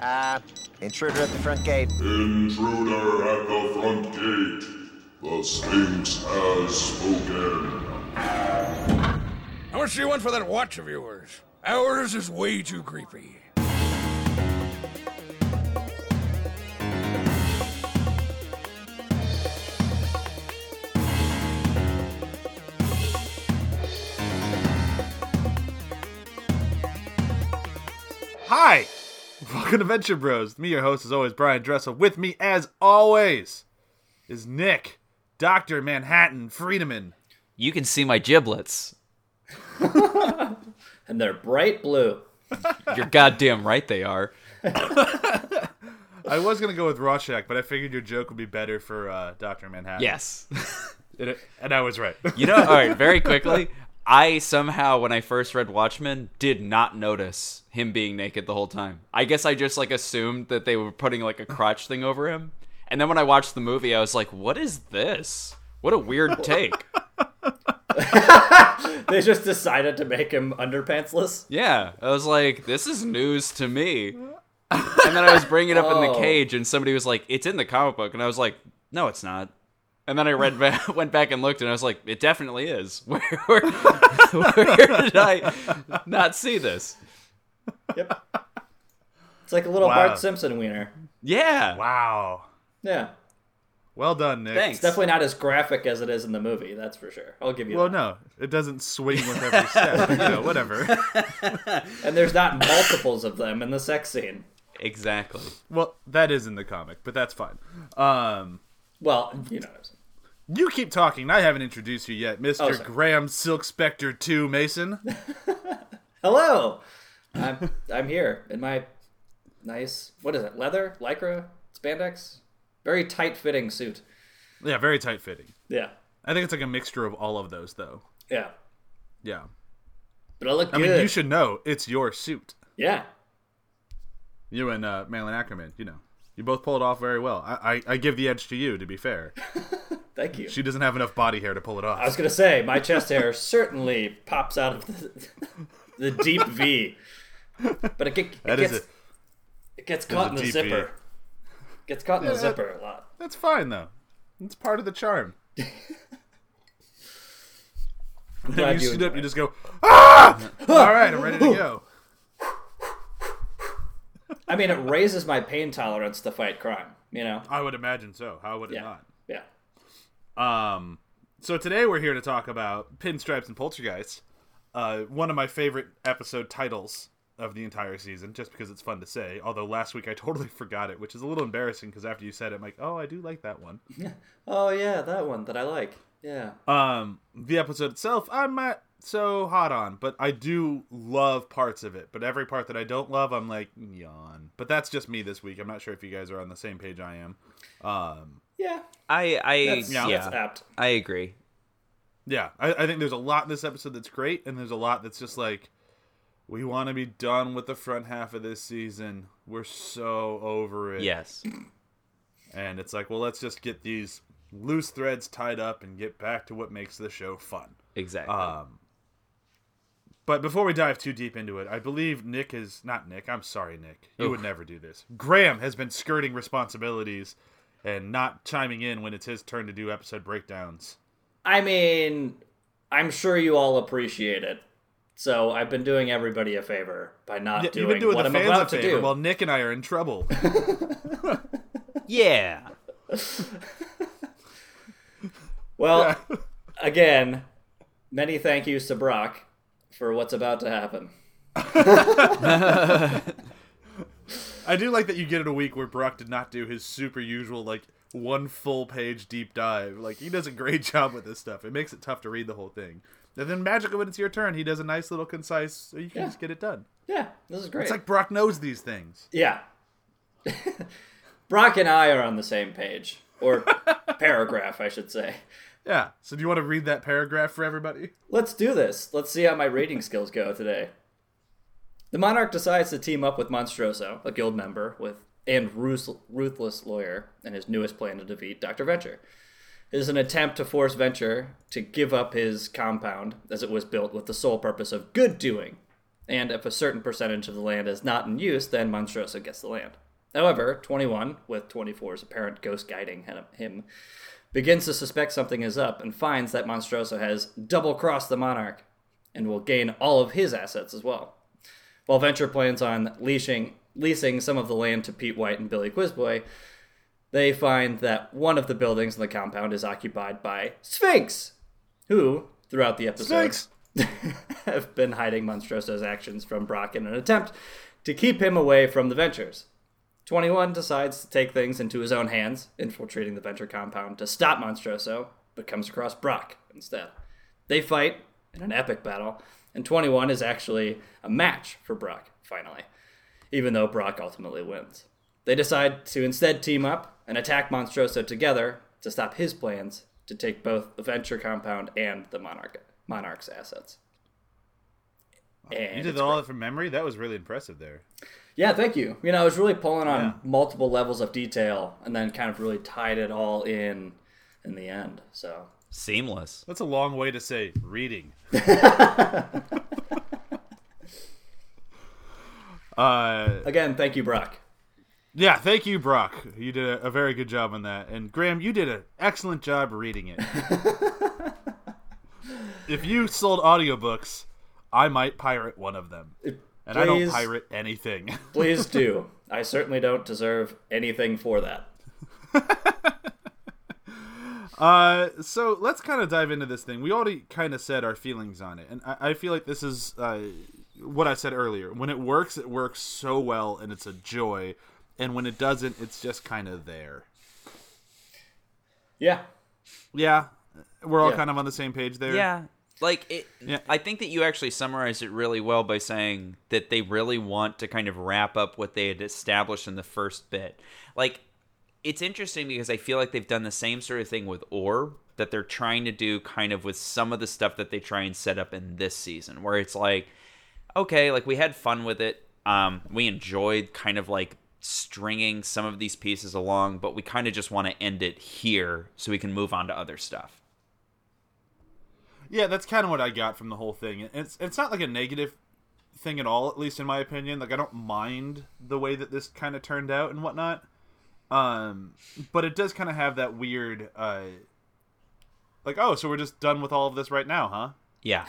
Intruder at the front gate. Intruder at the front gate. The Sphinx has spoken. How much do you want for that watch of yours? Ours is way too creepy. Hi! Welcome to Venture Bros. Me, your host, is always Brian Dressel. With me, as always, is Nick, Dr. Manhattan Friedemann. You can see my giblets. And they're bright blue. You're goddamn right they are. I was going to go with Rorschach, but I figured your joke would be better for Dr. Manhattan. Yes. And I was right. You know, all right, very quickly, I somehow, when I first read Watchmen, did not notice him being naked the whole time. I guess I just, assumed that they were putting, a crotch thing over him. And then when I watched the movie, I was like, what is this? What a weird take. They just decided to make him underpantsless? Yeah, I was like, this is news to me. And then I was bringing it up in the cage, and somebody was like, it's in the comic book. And I was like, no, it's not. And then I went back and looked, and I was like, it definitely is. Where did I not see this? Yep. It's like a little Wow. Bart Simpson wiener. Yeah. Wow. Yeah. Well done, Nick. Thanks. It's definitely not as graphic as it is in the movie, that's for sure. I'll give you Well, that. no. It doesn't swing with every step. But, whatever. And there's not multiples of them in the sex scene. Exactly. Well, that is in the comic, but that's fine. Well, you know what I'm saying. You keep talking. I haven't introduced you yet. Mr. sorry. Graham Silk Spectre 2 Mason. Hello! I'm here in my nice, what is it, leather? Lycra? Spandex? Very tight-fitting suit. Yeah, very tight fitting. Yeah. I think it's like a mixture of all of those, though. Yeah. Yeah. But I look I good. mean, you should know it's your suit. Yeah. You and Marilyn Ackerman, you both pull it off very well. I give the edge to you, to be fair. Thank you. She doesn't have enough body hair to pull it I off. was going to say, my chest hair certainly pops out of the deep V. But it gets caught in the deep zipper. V. Gets caught in the zipper a lot. That's fine, though. It's part of the charm. I'm When glad you you sit up, enjoy you it. just go, ah! All right, I'm ready to go. I mean, it raises my pain tolerance to fight crime, I would imagine so. How would it Yeah. not? Yeah. So today we're here to talk about Pinstripes and Poltergeist, one of my favorite episode titles of the entire season, just because it's fun to say. Although last week I totally forgot it, which is a little embarrassing because after you said it, I'm like, oh, I do like that one. Oh, yeah, that one that I like. Yeah. The episode itself, I'm not so hot on, but I do love parts of it. But every part that I don't love, I'm like, yawn. But that's just me this week. I'm not sure if you guys are on the same page I am. Yeah. That's apt. I agree. Yeah, I think there's a lot in this episode that's great, and there's a lot that's just like, we want to be done with the front half of this season. We're so over it. Yes. And it's like, well, let's just get these loose threads tied up and get back to what makes the show fun. Exactly. But before we dive too deep into it, I believe not Nick, I'm sorry, Nick. You would never do this. Graham has been skirting responsibilities and not chiming in when it's his turn to do episode breakdowns. I mean, I'm sure you all appreciate it. So I've been doing everybody a favor by not You've doing been doing what the I'm fans about a to favor do. while Nick and I are in trouble. Yeah. Well, again, many thank yous to Brock for what's about to happen. I do like that you get it a week where Brock did not do his super usual, one full page deep dive. He does a great job with this stuff. It makes it tough to read the whole thing. And then magically when it's your turn, he does a nice little concise, so you can just get it done. Yeah, this is great. It's like Brock knows these things. Yeah. Brock and I are on the same page. Or paragraph, I should say. Yeah. So do you want to read that paragraph for everybody? Let's do this. Let's see how my reading skills go today. The Monarch decides to team up with Monstroso, a guild member, and ruthless lawyer, in his newest plan to defeat Dr. Venture. It is an attempt to force Venture to give up his compound, as it was built with the sole purpose of good doing, And if a certain percentage of the land is not in use, then Monstroso gets the land. However, 21, with 24's apparent ghost guiding him, begins to suspect something is up and finds that Monstroso has double-crossed the Monarch and will gain all of his assets as well. While Venture plans on leasing some of the land to Pete White and Billy Quizboy, they find that one of the buildings in the compound is occupied by Sphinx, who, throughout the episode, have been hiding Monstroso's actions from Brock in an attempt to keep him away from the Ventures. 21 decides to take things into his own hands, infiltrating the Venture compound to stop Monstroso, but comes across Brock instead. They fight in an epic battle, and 21 is actually a match for Brock, finally, even though Brock ultimately wins. They decide to instead team up and attack Monstroso together to stop his plans to take both the Venture compound and the Monarch's assets. And you did all that from memory? That was really impressive there. Yeah, thank you. I was really pulling on multiple levels of detail and then kind of really tied it all in the end. So seamless. That's a long way to say reading. Again, thank you, Brock. Yeah, thank you, Brock. You did a very good job on that. And Graham, you did an excellent job reading it. If you sold audiobooks, I might pirate one of them. And I don't pirate anything. Please do. I certainly don't deserve anything for that. So let's kind of dive into this thing. We already kind of said our feelings on it. And I feel like this is what I said earlier. When it works so well and it's a joy. And when it doesn't, it's just kind of there. Yeah. Yeah. We're all kind of on the same page there. Yeah. I think that you actually summarized it really well by saying that they really want to kind of wrap up what they had established in the first bit. It's interesting because I feel like they've done the same sort of thing with Orb that they're trying to do kind of with some of the stuff that they try and set up in this season, where it's okay, we had fun with it. We enjoyed kind of stringing some of these pieces along, but we kind of just want to end it here so we can move on to other stuff. Yeah, that's kind of what I got from the whole thing. It's not a negative thing at all, at least in my opinion. I don't mind the way that this kind of turned out and whatnot. But it does kind of have that weird, so we're just done with all of this right now, huh? Yeah.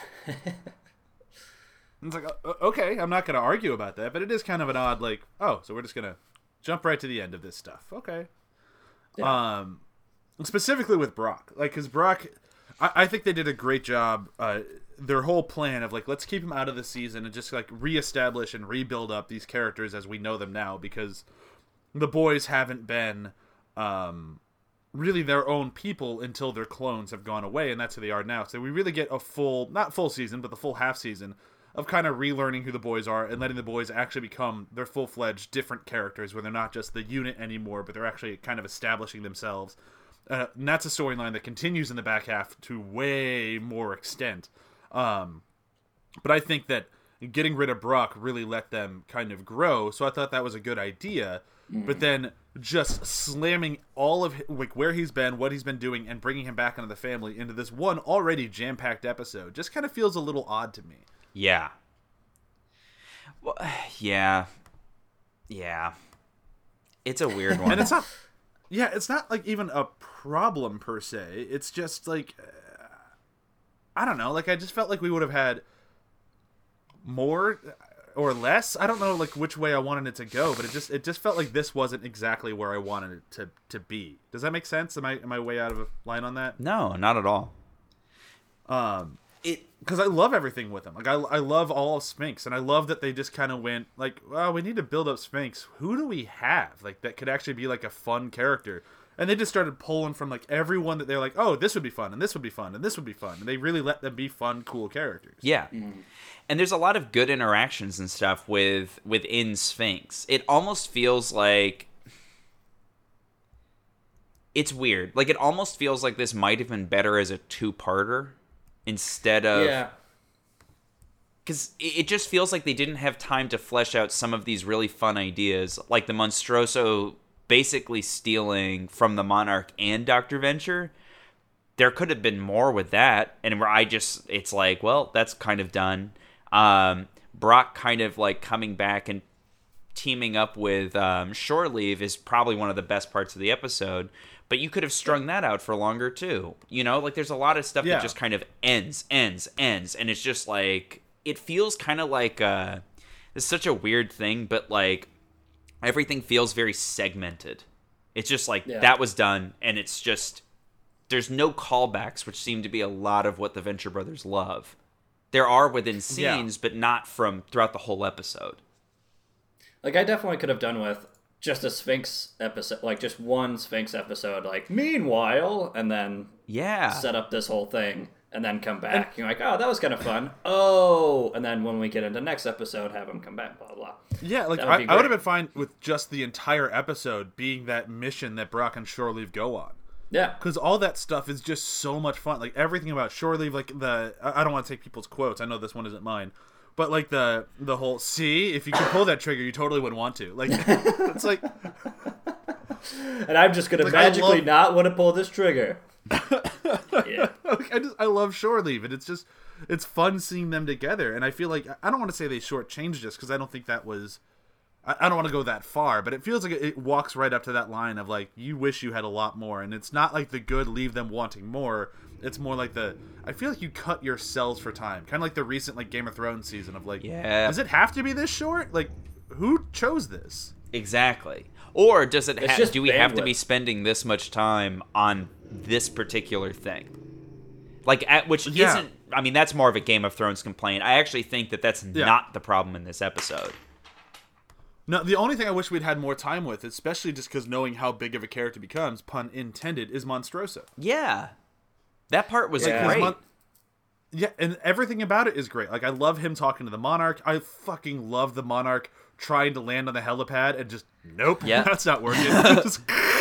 It's okay, I'm not going to argue about that, but it is kind of an odd, so we're just going to jump right to the end of this stuff. Okay. Yeah. Specifically with Brock. Because Brock, I think they did a great job, their whole plan of, let's keep him out of the season and just, reestablish and rebuild up these characters as we know them now, because the boys haven't been really their own people until their clones have gone away, and that's who they are now. So we really get a not full season, but the full half season of kind of relearning who the boys are and letting the boys actually become their full-fledged different characters where they're not just the unit anymore, but they're actually kind of establishing themselves. And that's a storyline that continues in the back half to way more extent. But I think that getting rid of Brock really let them kind of grow, so I thought that was a good idea. But then just slamming all of where he's been, what he's been doing, and bringing him back into the family into this one already jam-packed episode just kind of feels a little odd to me. Yeah. Well, yeah. Yeah. It's a weird one. And it's not... Yeah, it's not even a problem per se. It's just I don't know. I just felt like we would have had more or less. I don't know which way I wanted it to go, but it just felt like this wasn't exactly where I wanted it to be. Does that make sense? Am I way out of line on that? No, not at all. Because I love everything with them. I love all of Sphinx, and I love that they just kind of went well, we need to build up Sphinx. Who do we have that could actually be a fun character? And they just started pulling from everyone that they're oh, this would be fun, and this would be fun, and this would be fun, and they really let them be fun, cool characters. Yeah, and there's a lot of good interactions and stuff within Sphinx. It almost feels like it's weird. It almost feels like this might have been better as a two-parter. Instead of... Because it just feels like they didn't have time to flesh out some of these really fun ideas, like the Monstroso basically stealing from the Monarch and Dr. Venture. There could have been more with that, and where it's well, that's kind of done. Brock kind of like coming back and teaming up with Shore Leave is probably one of the best parts of the episode. But you could have strung that out for longer too. You know, like there's a lot of stuff that just kind of ends, and it's just like it feels kind of like it's such a weird thing, but like everything feels very segmented. It's just like that was done, and it's just there's no callbacks, which seem to be a lot of what the Venture Brothers love. There are within scenes, but not from throughout the whole episode. Like, I definitely could have done with just a Sphinx episode, like just one Sphinx episode, like, meanwhile, and then set up this whole thing, and then come back. And you're like, oh, that was kind of fun. Oh, and then when we get into next episode, have him come back, blah, blah. Yeah, like, I would have been fine with just the entire episode being that mission that Brock and Shore Leave go on. Yeah. Because all that stuff is just so much fun. Like, everything about Shore Leave, like, I don't want to take people's quotes. I know this one isn't mine. But, like, the whole, see, if you could pull that trigger, you totally wouldn't want to. Like, it's like... And I'm just going to magically not want to pull this trigger. Yeah. I love Shore Leave, and it's fun seeing them together. And I feel like, I don't want to say they shortchanged us, because I don't think that was... I don't want to go that far, but it feels like it walks right up to that line of, like, you wish you had a lot more. And it's not like the good leave them wanting more. It's more like I feel like you cut your cells for time. Kind of like the recent, like, Game of Thrones season of, like, does it have to be this short? Like, who chose this? Exactly. Or does it do we have to be bandwidth. spending this much time on this particular thing? Like, isn't... I mean, that's more of a Game of Thrones complaint. I actually think that's not the problem in this episode. No, the only thing I wish we'd had more time with, especially just because knowing how big of a character becomes, pun intended, is Monstroso. Yeah. That part was great. Yeah, and everything about it is great. Like, I love him talking to the Monarch. I fucking love the Monarch trying to land on the helipad and just, nope, that's not working. Just,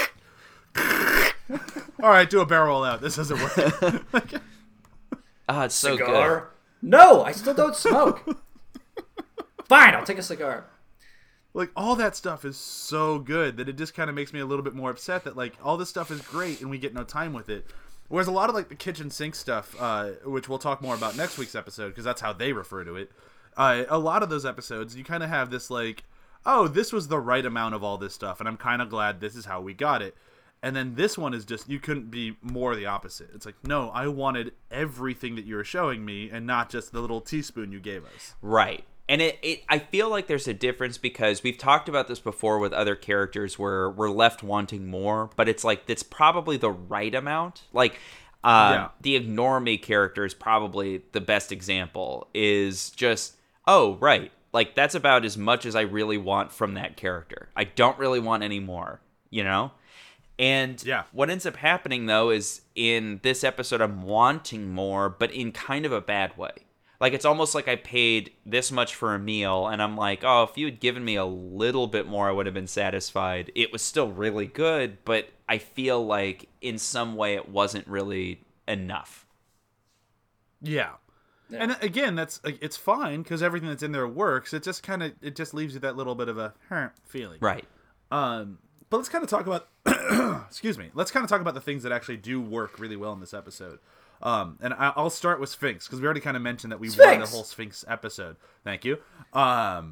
all right, do a barrel roll out. This isn't working. It's so Cigar? good. No, I still don't smoke. Fine, I'll take a cigar. Like, all that stuff is so good that it just kind of makes me a little bit more upset that, like, all this stuff is great and we get no time with it. Whereas a lot of, like, the kitchen sink stuff, which we'll talk more about next week's episode, because that's how they refer to it, a lot of those episodes, you kind of have this, like, oh, this was the right amount of all this stuff, and I'm kind of glad this is how we got it. And then this one is just, you couldn't be more the opposite. It's like, no, I wanted everything that you were showing me, and not just the little teaspoon you gave us. Right. And I feel like there's a difference because we've talked about this before with other characters where we're left wanting more, but it's like, it's probably the right amount. Like, the Ignore Me character is probably the best example, is just, oh, right. Like, that's about as much as I really want from that character. I don't really want any more, you know? And what ends up happening, though, is in this episode, I'm wanting more, but in kind of a bad way. Like, it's almost like I paid this much for a meal, and I'm like, oh, if you had given me a little bit more, I would have been satisfied. It was still really good, but I feel like in some way it wasn't really enough. Yeah. And again, it's fine, because everything that's in there works. It just leaves you that little bit of a feeling. Right. But let's kind of talk about, excuse me, let's kind of talk about the things that actually do work really well in this episode. And I'll start with Sphinx, because we already kind of mentioned that we wanted a whole Sphinx episode. Thank you. I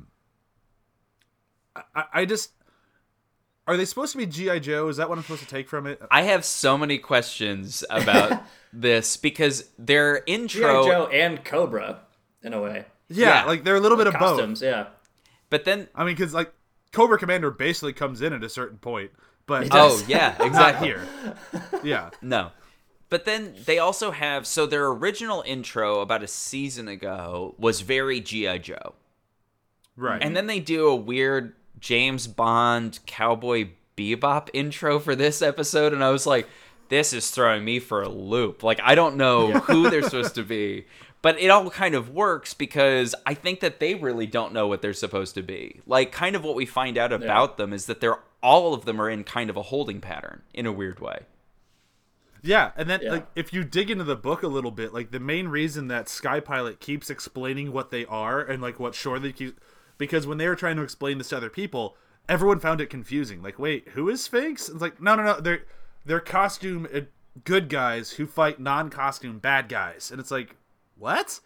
just... Are they supposed to be G.I. Joe? Is that what I'm supposed to take from it? I have so many questions about this, because their intro... G.I. Joe and Cobra, in a way. Yeah, like they're a little bit of costumes, both. yeah. But then... I mean, because like Cobra Commander basically comes in at a certain point, but... Oh, yeah, exactly. Not here. Yeah. No. But then they also have... So their original intro about a season ago was very G.I. Joe. Right. And then they do a weird James Bond Cowboy Bebop intro for this episode, and I was like, this is throwing me for a loop. Like, I don't know who they're supposed to be. But it all kind of works because I think that they really don't know what they're supposed to be. Like, kind of what we find out about them is that all of them are in kind of a holding pattern in a weird way. Yeah, and then like if you dig into the book a little bit, like the main reason that Sky Pilot keeps explaining what they are and like what Shore Leave keeps, because when they were trying to explain this to other people, everyone found it confusing. Like, wait, who is Sphinx? It's like, no, they're costume good guys who fight non-costume bad guys, and it's like, what?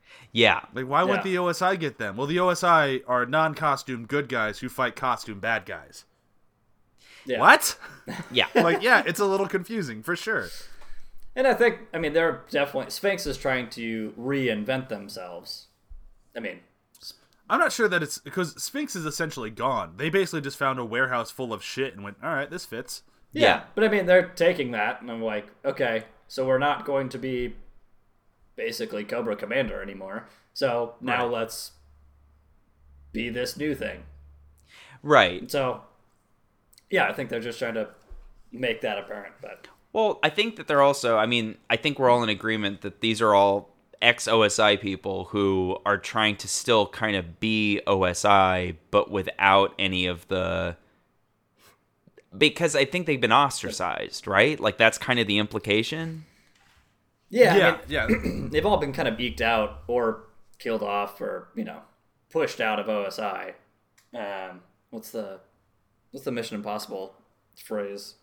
Yeah. Like, why wouldn't Yeah. the OSI get them? Well, the OSI are non-costume good guys who fight costume bad guys. Yeah. What? Yeah. Like, yeah, it's a little confusing for sure. And I think, I mean, they're definitely Sphinx is trying to reinvent themselves. I mean, I'm not sure that it's because Sphinx is essentially gone. They basically just found a warehouse full of shit and went, all right, this fits. yeah, but I mean, they're taking that, and I'm like, okay, so we're not going to be basically Cobra Commander anymore. So now Right. let's be this new thing. Right. So, yeah, I think they're just trying to make that apparent. But Well, I think that they're also, I mean, I think we're all in agreement that these are all ex-OSI people who are trying to still kind of be OSI, but without any of the... Because I think they've been ostracized, right? Like, that's kind of the implication. yeah, I Yeah, mean, yeah. they've all been kind of eked out or killed off or, pushed out of OSI. What's the Mission Impossible phrase?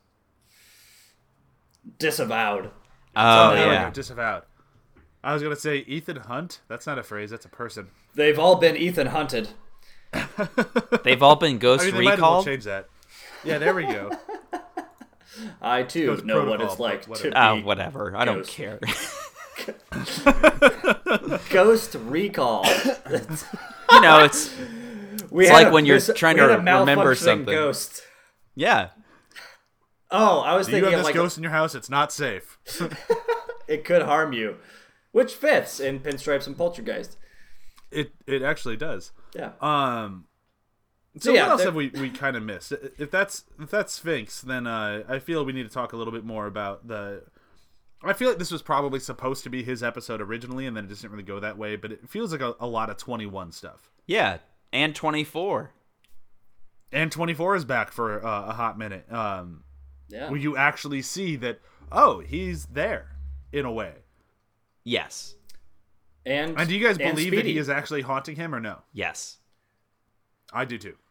Disavowed. Oh, There we yeah. go, disavowed. I was going to say Ethan Hunt. That's not a phrase, that's a person. They've all been Ethan hunted. They've all been Ghost I mean, they might as well Recalled. change that. Yeah, there we go. I too Ghost know what Protocol, it's like but to whatever. be Whatever. I don't Ghost. care. Ghost Recall. You know, it's... We It's had like a when you're mis- trying we to had a remember malfunctioning something. Ghost. Yeah. Oh, I was Do you thinking have of this like ghost in your house? It's not safe. it could harm you, which fits in Pinstripes and Poltergeist. It actually does. Yeah. So yeah, what else they're- have we kind of missed? If that's Sphinx, then I feel we need to talk a little bit more about the. I feel like this was probably supposed to be his episode originally, and then it just didn't really go that way. But it feels like a lot of 21 stuff. Yeah. And 24. And 24 is back for a hot minute. yeah. Where you actually see that, oh, he's there in a way. Yes. And And do you guys and believe that Speedy. he is actually haunting him or no? Yes. I do too.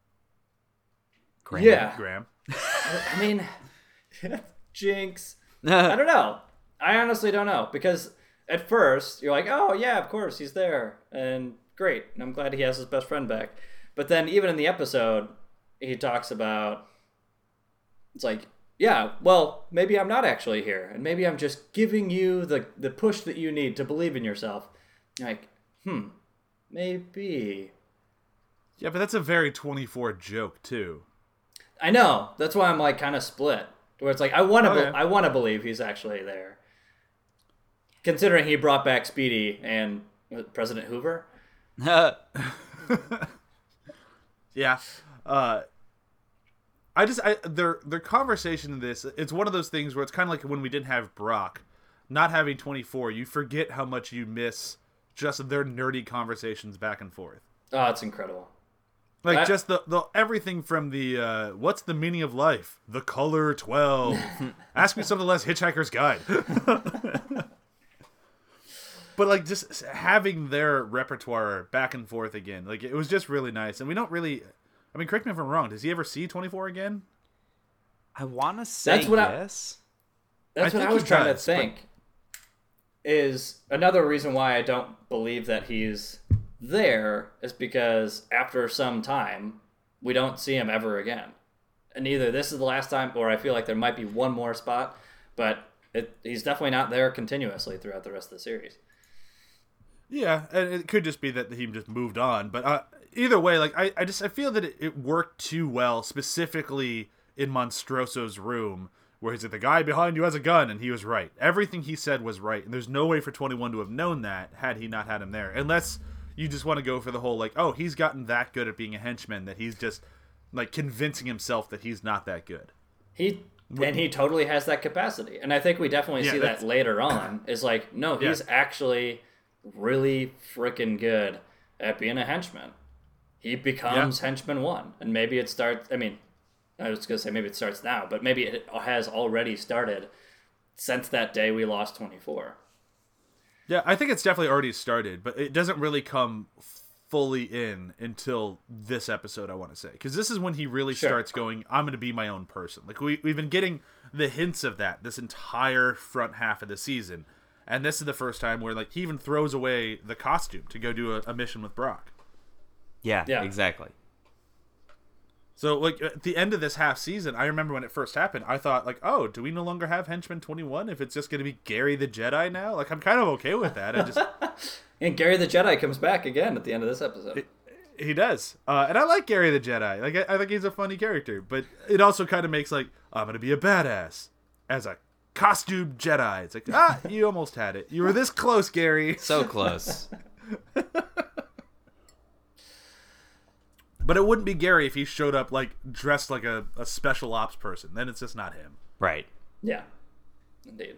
Yeah. Graham. I mean, Jinx. I don't know. I honestly don't know because at first you're like, oh yeah, of course he's there, and great. And I'm glad he has his best friend back. But then even in the episode, he talks about it's like, yeah, well, maybe I'm not actually here, and maybe I'm just giving you the push that you need to believe in yourself. You're like, maybe. Yeah, but that's a very 24 joke too. I know. That's why I'm like kind of split. Where it's like I want to Okay. I want to believe he's actually there. Considering he brought back Speedy and President Hoover. Yeah. Their conversation in this, it's one of those things where it's kind of like when we didn't have Brock, not having 24, you forget how much you miss just their nerdy conversations back and forth. Oh, it's incredible. Like That- just the everything from the what's the meaning of life? The color 12. Ask me something less, Hitchhiker's Guide. But like just having their repertoire back and forth again, like it was just really nice. And we don't really, I mean, correct me if I'm wrong. Does he ever see 24 again? I want to say That's what I- yes. That's I what I think was he trying does, to think. Is another reason why I don't believe that he's there is because after some time we don't see him ever again. And either this is the last time or I feel like there might be one more spot, but he's definitely not there continuously throughout the rest of the series. Yeah, and it could just be that he just moved on. But either way, like I feel that it worked too well, specifically in Monstroso's room, where he's like, the guy behind you has a gun, and he was right. Everything he said was right, and there's no way for 21 to have known that had he not had him there. Unless you just want to go for the whole, like, oh, he's gotten that good at being a henchman that he's just, like, convincing himself that he's not that good. He totally has that capacity. And I think we definitely Yeah, see that's- that later on. Is like, no, he's actually really freaking good at being a henchman. He becomes henchman 1. And maybe it starts, I mean, I was going to say maybe it starts now, but maybe it has already started since that day we lost 24. Yeah, I think it's definitely already started, but it doesn't really come fully in until this episode, I want to say. Because this is when he really Sure. starts going, I'm going to be my own person. Like, we've been getting the hints of that this entire front half of the season. And this is the first time where like he even throws away the costume to go do a mission with Brock. Yeah, Yeah. exactly. So, like, at the end of this half season, I remember when it first happened, I thought, like, oh, do we no longer have Henchman 21 if it's just going to be Gary the Jedi now? Like, I'm kind of okay with that. I just... And Gary the Jedi comes back again at the end of this episode. He does. And I like Gary the Jedi. Like, I think he's a funny character. But it also kind of makes, like, I'm going to be a badass as a costume Jedi. It's like, you almost had it. You were this close, Gary. So close. But it wouldn't be Gary if he showed up, like, dressed like a special ops person. Then it's just not him. Right. Yeah. Indeed.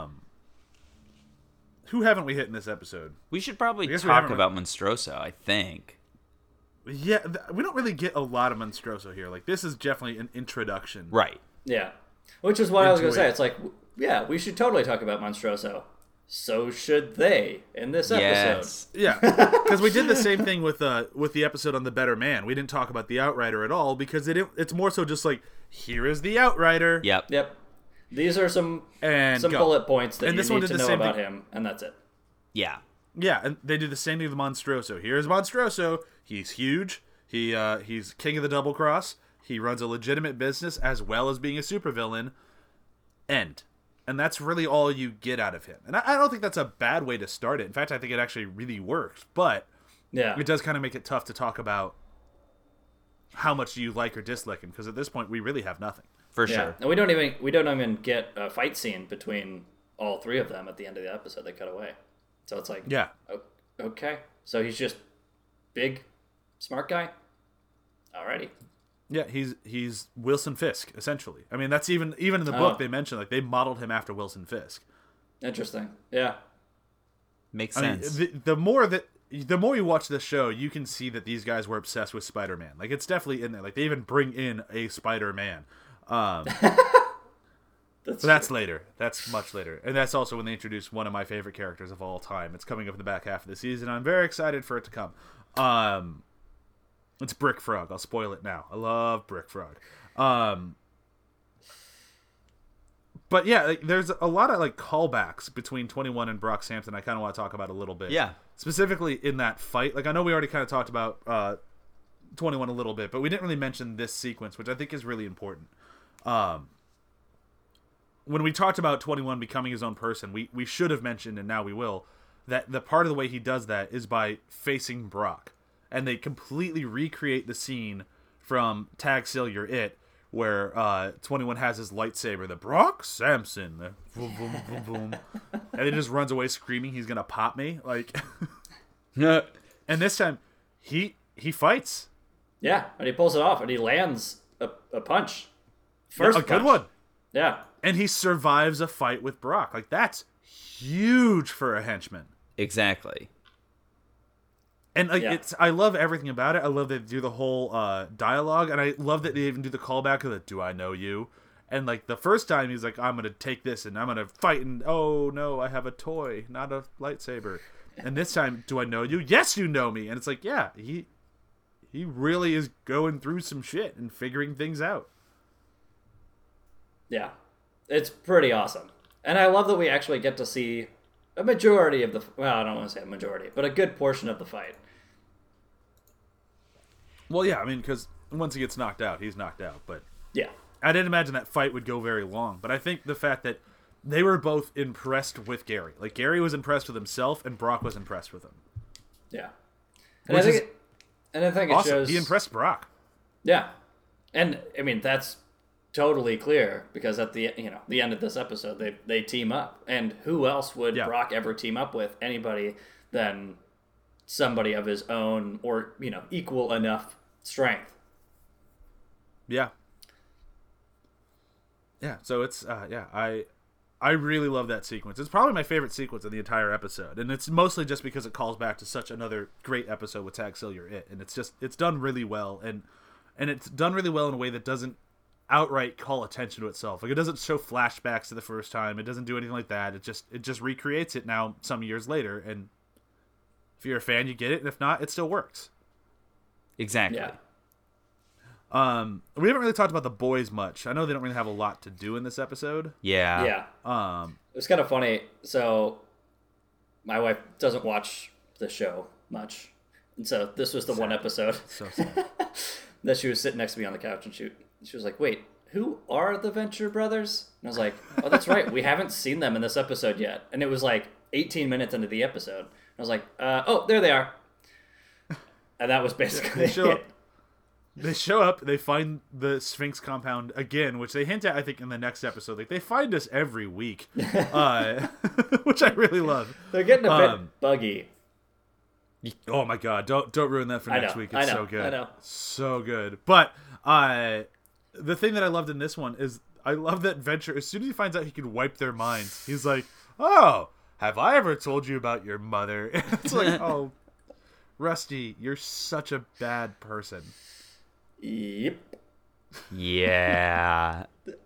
Who haven't we hit in this episode? We should probably guess we talk haven't- about Monstroso, I think. Yeah, we don't really get a lot of Monstroso here. Like, this is definitely an introduction. Right. Yeah. Which is what I was going Into to say. it. It's like, yeah, we should totally talk about Monstroso. So should they in this episode. Yes. Yeah, because we did the same thing with the episode on the Better Man. We didn't talk about the Outrider at all because it's more so just like, here is the Outrider. Yep. Yep. These are some And go. bullet points that And you this one need did to the know same about thing. him, and that's it. Yeah. Yeah, and they do the same thing with Monstroso. Here's Monstroso. He's huge. He's king of the double cross. He runs a legitimate business as well as being a supervillain. End. And that's really all you get out of him. And I don't think that's a bad way to start it. In fact, I think it actually really works. But Yeah. it does kind of make it tough to talk about how much you like or dislike him, because at this point we really have nothing. For Yeah. sure. And we don't even get a fight scene between all three of them at the end of the episode. They cut away. So it's like, Yeah. okay. So he's just big, smart guy. Alrighty. Yeah, he's Wilson Fisk, essentially. I mean, that's even in the book Oh. they mention, like, they modeled him after Wilson Fisk. Interesting. Yeah. Makes I mean, sense. the more you watch this show, you can see that these guys were obsessed with Spider-Man. Like, it's definitely in there. Like, they even bring in a Spider-Man. That's later. That's much later. And that's also when they introduce one of my favorite characters of all time. It's coming up in the back half of the season. I'm very excited for it to come. It's Brick Frog. I'll spoil it now. I love Brick Frog. But yeah, like, there's a lot of like callbacks between 21 and Brock Sampson I kind of want to talk about a little bit. Yeah. Specifically in that fight. Like, I know we already kind of talked about 21 a little bit, but we didn't really mention this sequence, which I think is really important. When we talked about 21 becoming his own person, we should have mentioned, and now we will, that the part of the way he does that is by facing Brock. And they completely recreate the scene from Tag Seal You're It, where 21 has his lightsaber, the Brock Sampson, the boom, boom, boom, boom, and he just runs away screaming he's gonna pop me, like. And this time, he fights. Yeah. And he pulls it off and he lands a punch. First a good punch. one. Yeah. And he survives a fight with Brock. Like, that's huge for a henchman. Exactly. And like, Yeah. I love everything about it. I love that they do the whole dialogue, and I love that they even do the callback of the "Do I know you?" And like the first time he's like, "I'm gonna take this and I'm gonna fight," and oh no, I have a toy, not a lightsaber. And this time, "Do I know you?" "Yes, you know me." And it's like, yeah, he really is going through some shit and figuring things out. Yeah. It's pretty awesome. And I love that we actually get to see a majority of the... Well, I don't want to say a majority, but a good portion of the fight. Well, yeah, I mean, because once he gets knocked out, he's knocked out. But Yeah. I didn't imagine that fight would go very long. But I think the fact that they were both impressed with Gary. Like, Gary was impressed with himself, and Brock was impressed with him. Yeah. And I Which think it Awesome. shows... He impressed Brock. Yeah. And, I mean, that's totally clear because at the end of this episode, they team up. And who else would Yeah. Brock ever team up with? Anybody than somebody of his own or, equal enough strength. Yeah. Yeah, so it's, I really love that sequence. It's probably my favorite sequence of the entire episode. And it's mostly just because it calls back to such another great episode with Tag Seal You're It. And it's done really well. And it's done really well in a way that doesn't outright call attention to itself. Like, it doesn't show flashbacks to the first time. It doesn't do anything like that. It just recreates it now some years later. And if you're a fan, you get it. And if not, it still works. Exactly. Yeah. We haven't really talked about the boys much. I know they don't really have a lot to do in this episode. Yeah. Yeah. It was kind of funny. So my wife doesn't watch the show much, and so this was the one episode So sad. that she was sitting next to me on the couch, and she was like, "Wait, who are the Venture Brothers?" And I was like, "Oh, that's right. We haven't seen them in this episode yet." And it was like 18 minutes into the episode. I was like, "Oh, there they are." And that was basically They show it. up. They show up. They find the Sphinx compound again, which they hint at, I think, in the next episode. Like, they find us every week, which I really love. They're getting a bit buggy. Oh my god! Don't ruin that for I next know, week. I It's know, so good. I know. So good. But the thing that I loved in this one is I love that Venture. As soon as he finds out he can wipe their minds, he's like, "Oh, have I ever told you about your mother?" It's like, oh, Rusty, you're such a bad person. Yep. Yeah.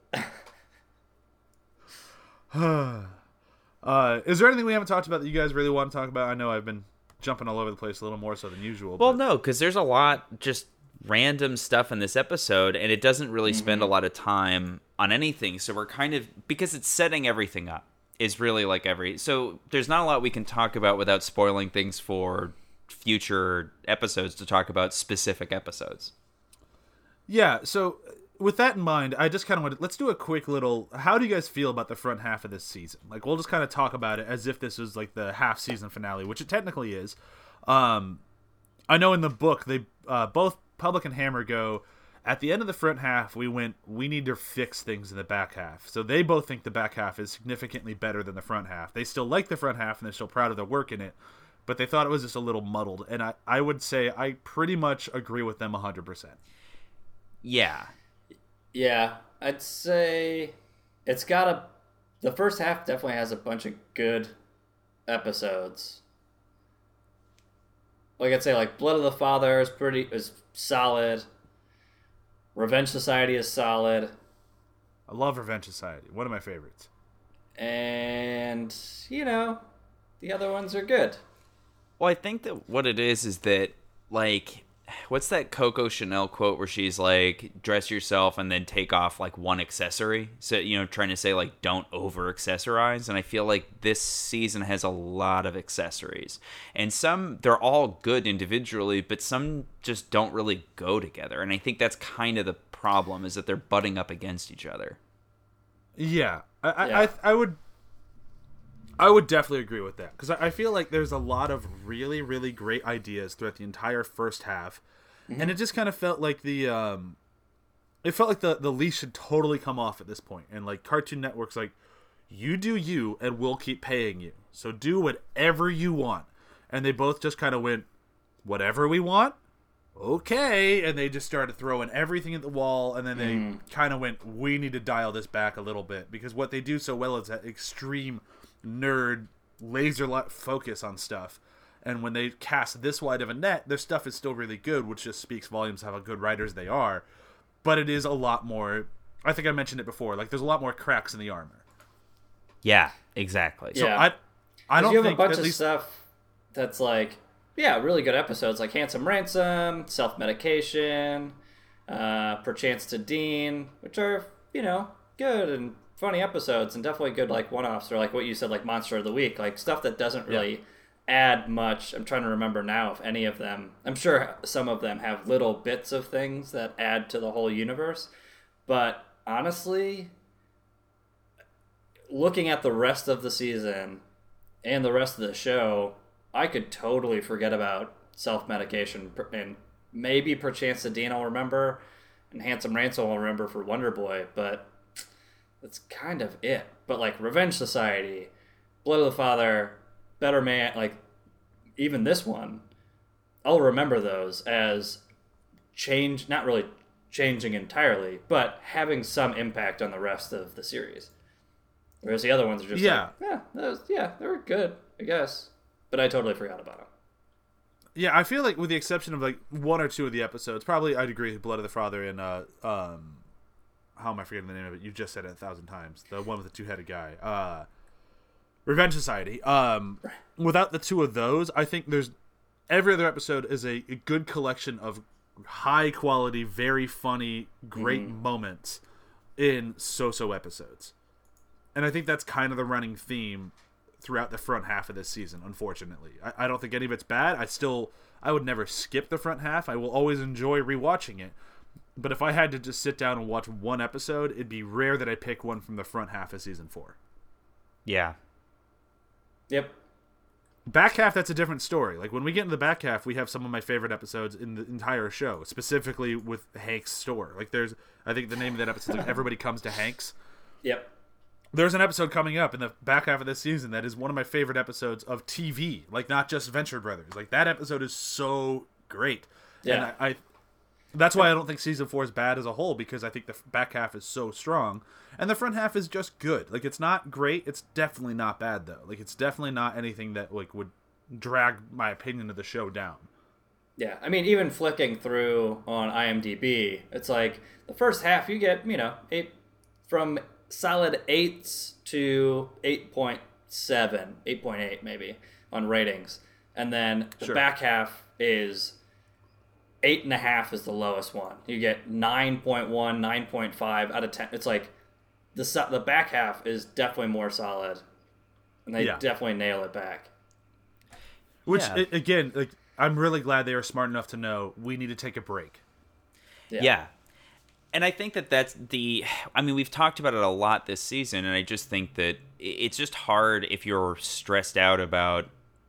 Is there anything we haven't talked about that you guys really want to talk about? I know I've been jumping all over the place a little more so than usual. Well, but... no, because there's a lot just random stuff in this episode, and it doesn't really spend a lot of time on anything. So we're kind of, because it's setting everything up, is really like so there's not a lot we can talk about without spoiling things for future episodes to talk about specific episodes. Yeah, so with that in mind, I just kind of wanted, let's do a quick little, how do you guys feel about the front half of this season? Like, we'll just kind of talk about it as if this was like the half season finale, which it technically is. I know in the book, they both Public and Hammer go, at the end of the front half, we need to fix things in the back half. So they both think the back half is significantly better than the front half. They still like the front half, and they're still proud of their work in it, but they thought it was just a little muddled. And I would say I pretty much agree with them 100%. Yeah. Yeah, I'd say it's got the first half definitely has a bunch of good episodes. Like I'd say, like Blood of the Father is solid. Revenge Society is solid, I love Revenge Society. One of my favorites. and the other ones are good. Well, I think that what it is that, like, what's that Coco Chanel quote where she's like, dress yourself and then take off like one accessory? So, trying to say like, don't over accessorize. And I feel like this season has a lot of accessories, and some, they're all good individually, but some just don't really go together. And I think that's kind of the problem, is that they're butting up against each other. Yeah, Yeah. I would definitely agree with that, because I feel like there's a lot of really, really great ideas throughout the entire first half, and it just kind of felt like the leash should totally come off at this point, and like Cartoon Network's like, you do you, and we'll keep paying you, so do whatever you want, and they both just kind of went, whatever we want, okay, and they just started throwing everything at the wall, and then they kind of went, we need to dial this back a little bit, because what they do so well is that extreme nerd laser focus on stuff, and when they cast this wide of a net, their stuff is still really good, which just speaks volumes of how good writers they are, but it is a lot more, I think I mentioned it before, like there's a lot more cracks in the armor. Yeah, exactly. So Yeah. I don't you have think a bunch at of least stuff that's like, yeah, really good episodes, like Handsome Ransom, Self Medication, Perchance to Dean, which are good and funny episodes, and definitely good like one-offs, or like what you said, like Monster of the Week, like stuff that doesn't really add much. I'm trying to remember now if any of them, I'm sure some of them have little bits of things that add to the whole universe, but honestly, looking at the rest of the season and the rest of the show, I could totally forget about Self-Medication, and maybe Perchance to Dean I'll remember, and Handsome Ransom I'll remember for Wonder Boy, but that's kind of it. But like Revenge Society, Blood of the Father, Better Man, like even this one, I'll remember those as not really changing entirely, but having some impact on the rest of the series. Whereas the other ones are just they were good, I guess. But I totally forgot about them. Yeah, I feel like with the exception of like one or two of the episodes, probably I'd agree with Blood of the Father and how am I forgetting the name of it? You just said it 1,000 times. The one with the two-headed guy. Revenge Society. Without the two of those, I think there's every other episode is a good collection of high quality, very funny, great moments in so-so episodes. And I think that's kind of the running theme throughout the front half of this season, unfortunately. I don't think any of it's bad. I would never skip the front half. I will always enjoy rewatching it. But if I had to just sit down and watch one episode, it'd be rare that I pick one from the front half of season 4. Yeah. Yep. Back half, that's a different story. Like, when we get into the back half, we have some of my favorite episodes in the entire show, specifically with Hank's store. Like, I think the name of that episode is like Everybody Comes to Hank's. Yep. There's an episode coming up in the back half of this season that is one of my favorite episodes of TV. Like, not just Venture Brothers. Like, that episode is so great. Yeah. And that's why I don't think season 4 is bad as a whole, because I think the back half is so strong. And the front half is just good. Like, it's not great. It's definitely not bad, though. Like, it's definitely not anything that, like, would drag my opinion of the show down. Yeah, I mean, even flicking through on IMDb, it's like the first half you get, from solid 8s to 8.7, 8.8 maybe on ratings. And then the back half is 8.5 is the lowest one. You get 9.1, 9.5 out of 10. It's like the back half is definitely more solid. And they definitely nail it back. Which, again, like, I'm really glad they were smart enough to know we need to take a break. Yeah. And I think that's we've talked about it a lot this season, and I just think that it's just hard if you're stressed out about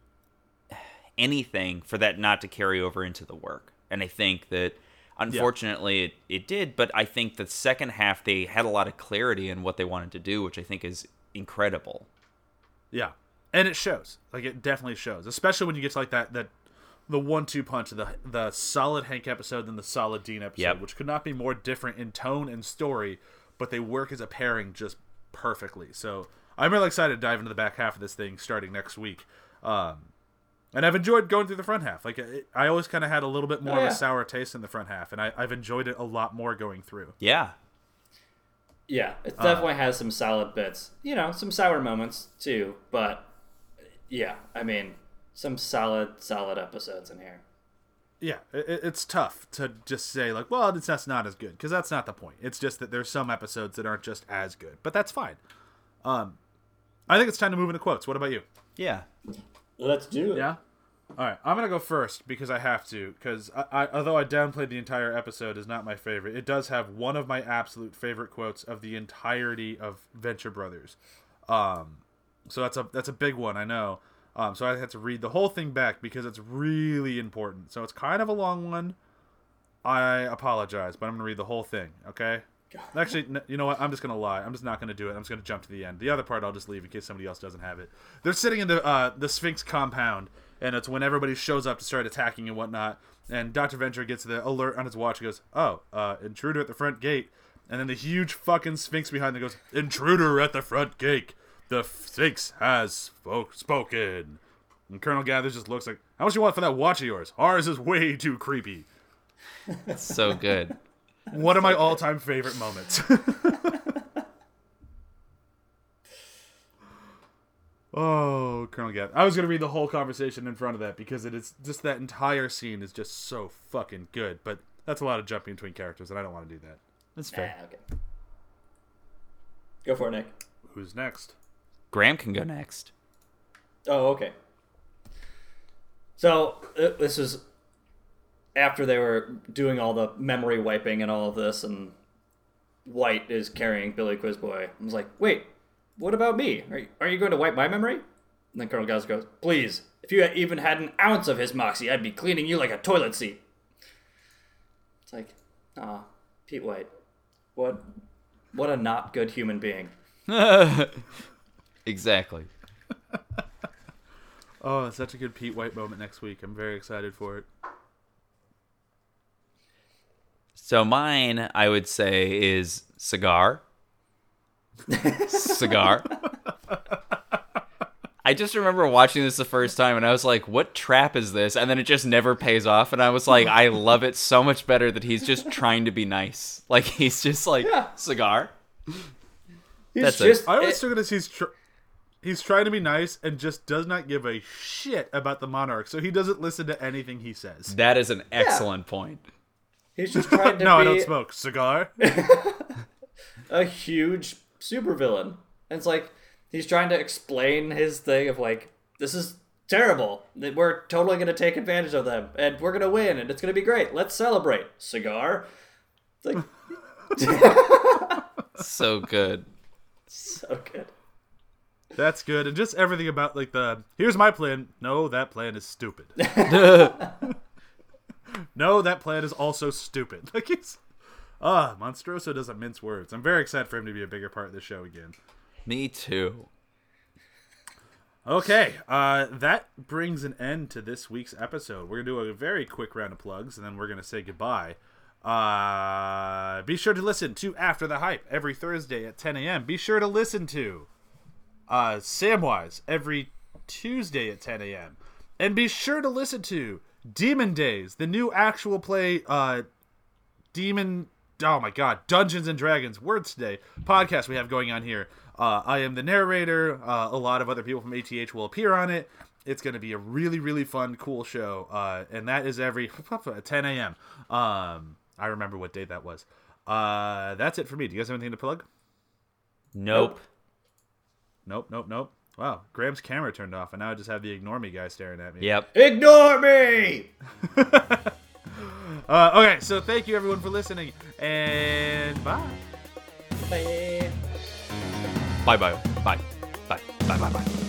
anything for that not to carry over into the work. And I think that, unfortunately, it did, but I think the second half, they had a lot of clarity in what they wanted to do, which I think is incredible. Yeah. And it shows. Like, it definitely shows. Especially when you get to, like, the 1-2 punch of the solid Hank episode and the solid Dean episode, which could not be more different in tone and story, but they work as a pairing just perfectly. So I'm really excited to dive into the back half of this thing starting next week. And I've enjoyed going through the front half. Like, I always kind of had a little bit more of a sour taste in the front half, and I've enjoyed it a lot more going through. Yeah. Yeah, it definitely has some solid bits. Some sour moments, too, but, yeah, I mean, some solid episodes in here. Yeah, it's tough to just say, like, well, that's not as good, because that's not the point. It's just that there's some episodes that aren't just as good, but that's fine. I think it's time to move into quotes. What about you? Yeah. Let's do it. Yeah? All right, I'm going to go first because I have to, because although I downplayed the entire episode is not my favorite, it does have one of my absolute favorite quotes of the entirety of Venture Brothers. So that's a big one, I know. So I had to read the whole thing back because it's really important. So it's kind of a long one. I apologize, but I'm going to read the whole thing, okay? Actually, you know what? I'm just going to lie. I'm just not going to do it. I'm just going to jump to the end. The other part I'll just leave in case somebody else doesn't have it. They're sitting in the Sphinx compound, and it's when everybody shows up to start attacking and whatnot. And Dr. Venture gets the alert on his watch and goes, intruder at the front gate. And then the huge fucking Sphinx behind them goes, intruder at the front gate. The Sphinx has spoken. And Colonel Gathers just looks like, how much you want for that watch of yours? Ours is way too creepy. It's so good. One of my all-time favorite moments. Oh, Colonel Gath. I was going to read the whole conversation in front of that because it is just that entire scene is just so fucking good. But that's a lot of jumping between characters, and I don't want to do that. That's fair. Okay. Go for it, Nick. Who's next? Graham can go next. Oh, okay. So this is after they were doing all the memory wiping and all of this, and White is carrying Billy Quizboy. I was like, wait, what about me? Are you going to wipe my memory? And then Colonel Gauss goes, please, if you even had an ounce of his moxie, I'd be cleaning you like a toilet seat. It's like, Pete White, what a not good human being. Exactly. Oh, it's such a good Pete White moment next week. I'm very excited for it. So mine, I would say, is cigar. Cigar. I just remember watching this the first time, and I was like, what trap is this? And then it just never pays off, and I was like, I love it so much better that he's just trying to be nice. Like, he's just like, cigar. That's just... I always took it as he's trying to be nice and just does not give a shit about the monarch, so he doesn't listen to anything he says. That is an excellent point. He's just trying to No, be I don't smoke. Cigar? a huge supervillain. And it's like, He's trying to explain his thing of like, this is terrible. That we're totally going to take advantage of them, and we're going to win, and it's going to be great. Let's celebrate. Cigar. It's like, So good. so good. That's good. And just everything about like here's my plan. No, that plan is stupid. No, that plan is also stupid. Like Monstroso doesn't mince words. I'm very excited for him to be a bigger part of the show again. Me too. Okay, that brings an end to this week's episode. We're going to do a very quick round of plugs, and then we're going to say goodbye. Be sure to listen to After the Hype every Thursday at 10 a.m. Be sure to listen to Samwise every Tuesday at 10 a.m. And be sure to listen to Demon Days, the new actual play Dungeons and Dragons Words Today podcast we have going on here. I am the narrator. A lot of other people from ATH will appear on it. It's going to be a really, really fun, cool show. And that is every 10 a.m. I remember what date that was. That's it for me. Do you guys have anything to plug? Nope. Nope. Wow, Graham's camera turned off, and now I just have the ignore me guy staring at me. Yep. Ignore me! Okay, so thank you everyone for listening, and bye. Bye. Bye. Bye. Bye. Bye. Bye. Bye.